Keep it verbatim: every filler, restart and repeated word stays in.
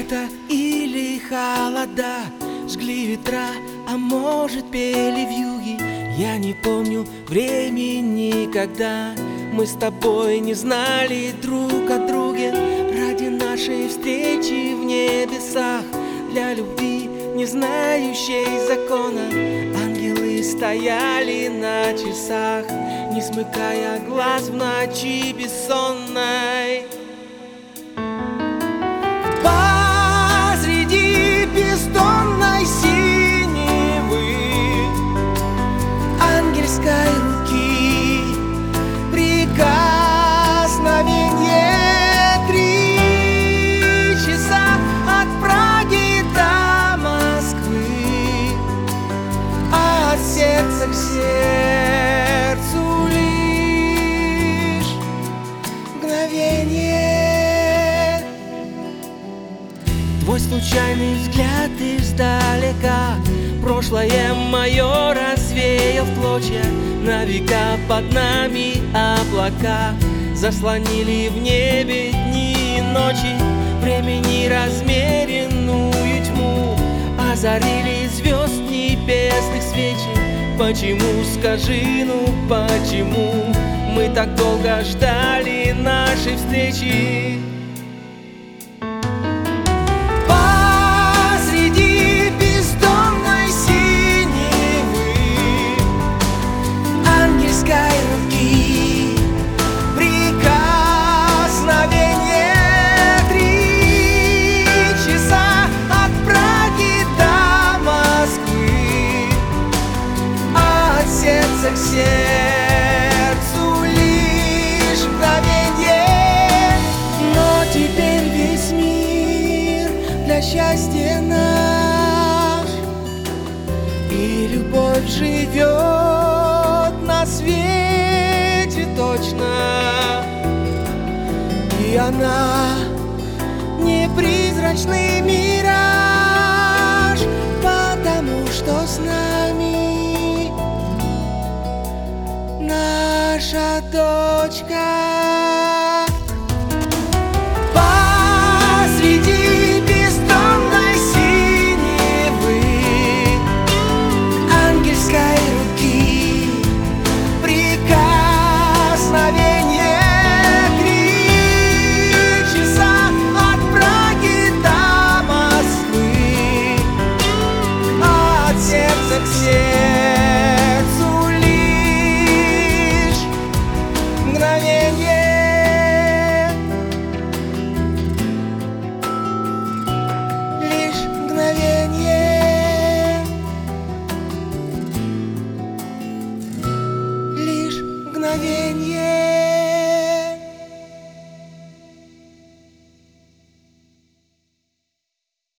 Лето или холода, жгли ветра, а может пели вьюги. Я не помню времени, когда мы с тобой не знали друг о друге. Ради нашей встречи в небесах, для любви, не знающей закона, ангелы стояли на часах, не смыкая глаз в ночи бессонной. Посреди бездонной синевы ангельской руки прикосновение. Три часа от Праги до Москвы, от сердца к сердцу лишь мгновение. Твой случайный взгляд издалека прошлое мое развеял в клочья. На века под нами облака заслонили в небе дни и ночи. Времени размеренную тьму озарили звезд небесных свечи. Почему, скажи, ну почему мы так долго ждали нашей встречи? Посреди бездонной синевы ангельской руки прикосновение. Три часа от Праги до Москвы, от сердца к сердцу лишь мгновенье. Но теперь весь мир для счастья наш, и любовь живет на свете точно. И она не призрачный мираж, потому что с нами наша дочка.